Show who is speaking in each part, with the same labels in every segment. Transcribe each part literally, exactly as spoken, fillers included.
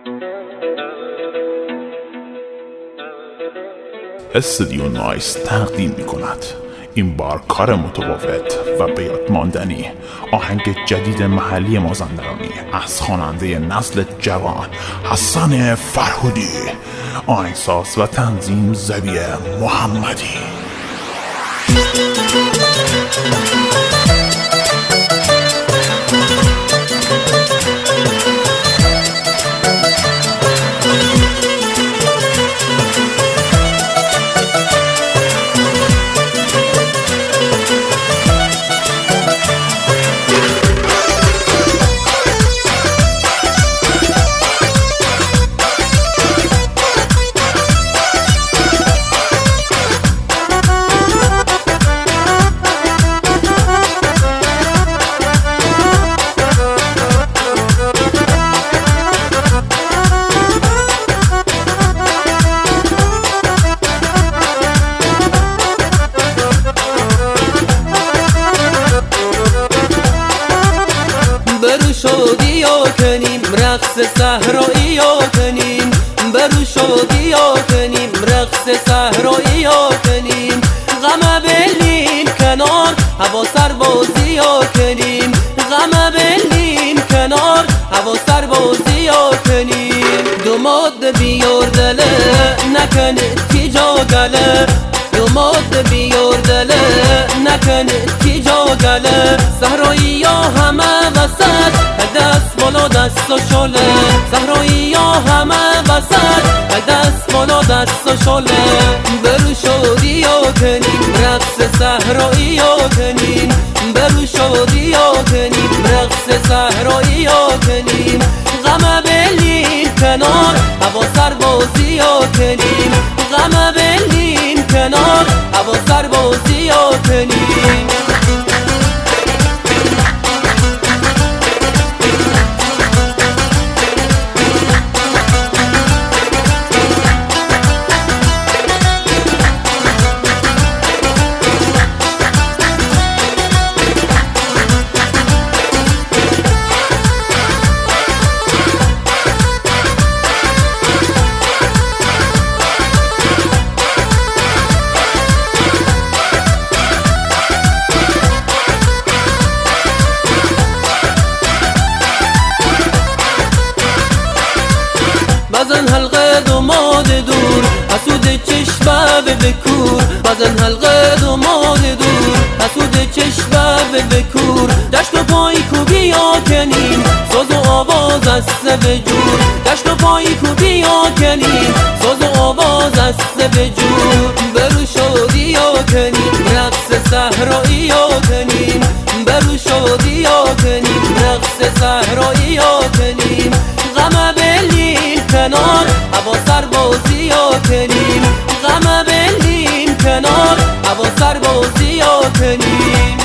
Speaker 1: استودیو نایس تقدیم می کند این بار کار متفاوت و به یاد ماندنی، آهنگ جدید محلی مازندرانی از خواننده نسل جوان حسن فرهودی، آهنگساز و تنظیم زبی محمدی.
Speaker 2: شادی ها کنیم رقص صحرایی ها کنیم، برو شادی ها کنیم رقص صحرایی ها کنیم، غم بلیم کنار هوا سربازی ها کنیم، غم بلیم کنار هوا سربازی ها کنیم. دوماد بیار دله نکن تیجا گله، دوماد بیار دله نکن تیجا گله، صحرایی ها همه وسط دست بالا دست و شله، صحرایی ها همه وسط دست بالا دست و شله. برو شادی ها کنیم رقص صحرایی ها کنیم، برو شادی ها کنیم رقص صحرایی ها کنیم، غم بلیم کنار هوا سربازی ها کنیم، غم بلیم کنار هوا سربازی ها کنیم. بزن حلقه دوماد دور حسود چشمه بکور، بزن حلقه دوماد دور حسود چشمه بکور، دشت و پای کوبی ها کنیم ساز و آواز است بجور، دشت و پای کوبی ها کنیم ساز و آواز است بجور. برو شادی ها کنیم رقص صحرایی ها کنیم، برو شادی ها کنیم رقص صحرایی ها کنیم، غم بلیم کنار هوا سربازی ها کنیم، غم بلیم کنار هوا سربازی ها کنیم.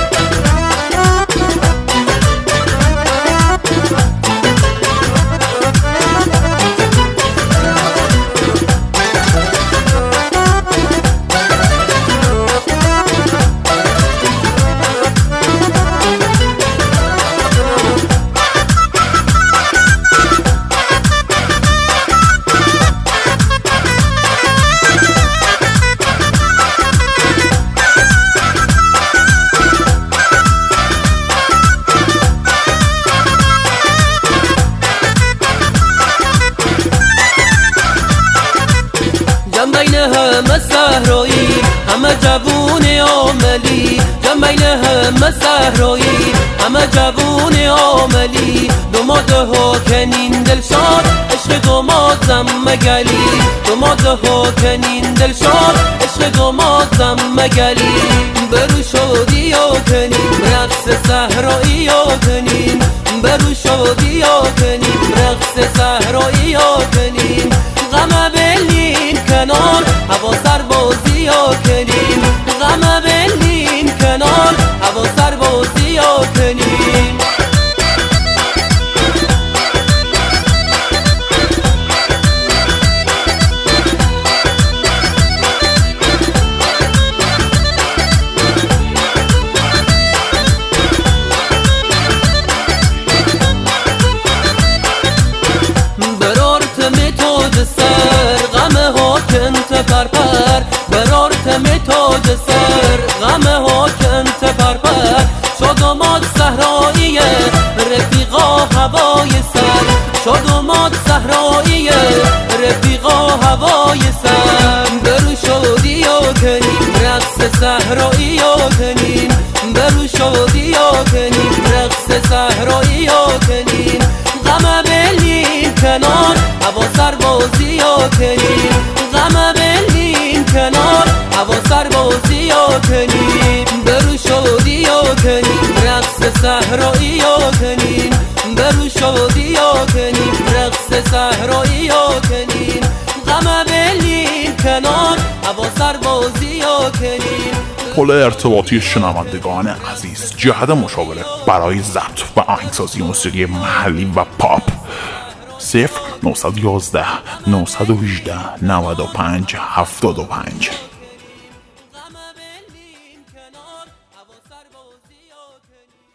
Speaker 2: جمع بین همه صحرایی همه جوون عاملی، جمع بین همه صحرایی همه جوون عاملی، دوماد ها کنین دلشاد عشق دوماد زم گلی، دوماد ها کنین دلشاد عشق دوماد زم گلی. برو شادی ها کنیم رقص صحرایی ها کنیم، برو شادی ها کنیم رقص صحرایی ها کنیم، غم بلیم کنار هوا سربازی ها کنیم، غم بلیم کنار هوا سربازی ها کنیم. صحرایی ها کنیم، برو شادی ها کنیم، رقص صحرایی ها کنیم، غم بلیم کنار، هوا سربازی ها کنیم، غم بلیم کنار، هوا سربازی ها کنیم، برو شادی ها کنیم، رقص صحرایی ها کنیم، برو شادی ها کنیم، رقص صحرایی ها کنیم، غم بلیم کنار، هوا سربازی ها کنیم.
Speaker 1: پل ارتباطی شنوندگان عزیز، جهت مشاوره برای ضبط و آهنگسازی موسیقی محلی و پاپ صفر نهصد و یازده نهصد و هجده نود و پنج هفتاد و پنج.
Speaker 2: غم بلیم کنار، هوا سربازی ها کنیم.